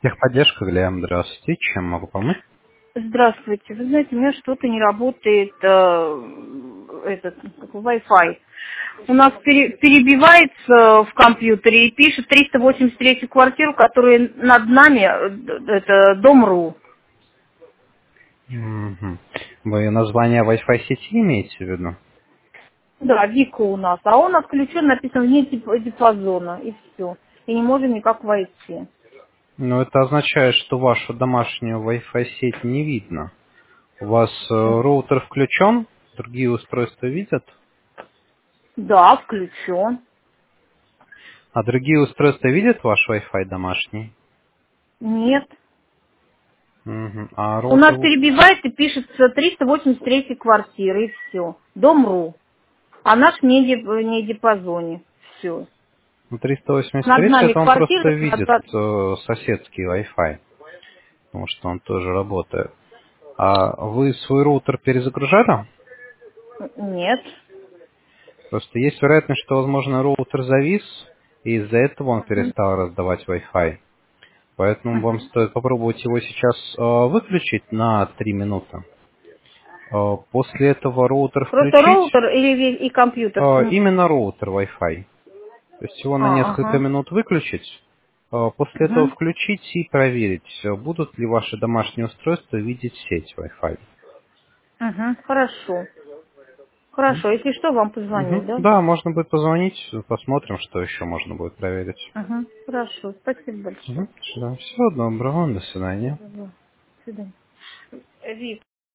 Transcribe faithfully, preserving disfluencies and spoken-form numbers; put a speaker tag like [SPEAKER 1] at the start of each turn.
[SPEAKER 1] Техподдержка, Глеб, здравствуйте. Чем могу помочь?
[SPEAKER 2] Здравствуйте. Вы знаете, у меня что-то не работает э, этот как бы Wi-Fi. У нас пере- перебивается в компьютере и пишет триста восемьдесят третью квартиру, которая над нами, э, это Дом.ру.
[SPEAKER 1] Мгм. Вы название Wi-Fi сети имеете в виду?
[SPEAKER 2] Да, Вика у нас. А он отключен, написано вне дип- диапазона, и все. И не можем никак войти.
[SPEAKER 1] Ну, это означает, что вашу домашнюю Wi-Fi сеть не видно. У вас э, роутер включен, другие устройства видят,
[SPEAKER 2] Да, включен.
[SPEAKER 1] а другие устройства видят ваш Wi-Fi домашний?
[SPEAKER 2] Нет.
[SPEAKER 1] Мгм. А
[SPEAKER 2] У нас
[SPEAKER 1] роутер...
[SPEAKER 2] перебивает и пишется триста восемьдесят третья квартира, и все. Дом.ру. А наш не, дип- не диапазоне. Все.
[SPEAKER 1] ну, триста восемьдесят
[SPEAKER 2] Над
[SPEAKER 1] три
[SPEAKER 2] нами
[SPEAKER 1] это он просто
[SPEAKER 2] квартира, над-
[SPEAKER 1] видит э, соседский Wi-Fi, потому что он тоже работает. А вы свой роутер перезагружали?
[SPEAKER 2] Нет.
[SPEAKER 1] Просто есть вероятность, что, возможно, роутер завис, и из-за этого он
[SPEAKER 2] Мгм.
[SPEAKER 1] перестал раздавать Wi-Fi. Поэтому вам
[SPEAKER 2] Мгм.
[SPEAKER 1] стоит попробовать его сейчас э, выключить на три минуты. Э, после этого роутер
[SPEAKER 2] Просто
[SPEAKER 1] включить.
[SPEAKER 2] роутер или ве- и компьютер?
[SPEAKER 1] Э,
[SPEAKER 2] М.
[SPEAKER 1] именно роутер Wi-Fi. То есть его на
[SPEAKER 2] А,
[SPEAKER 1] несколько
[SPEAKER 2] ага.
[SPEAKER 1] минут выключить. э, после этого
[SPEAKER 2] Мгм.
[SPEAKER 1] включить и проверить, э, будут ли ваши домашние устройства видеть сеть Wi-Fi.
[SPEAKER 2] Мгм. Хорошо. Хорошо. Если что, вам позвонить,
[SPEAKER 1] Мгм.
[SPEAKER 2] да?
[SPEAKER 1] Да, можно будет позвонить, посмотрим, что еще можно будет проверить.
[SPEAKER 2] Угу. Хорошо. Спасибо большое.
[SPEAKER 1] Мгм. Да, всего доброго, до свидания.
[SPEAKER 2] До свидания. Ви-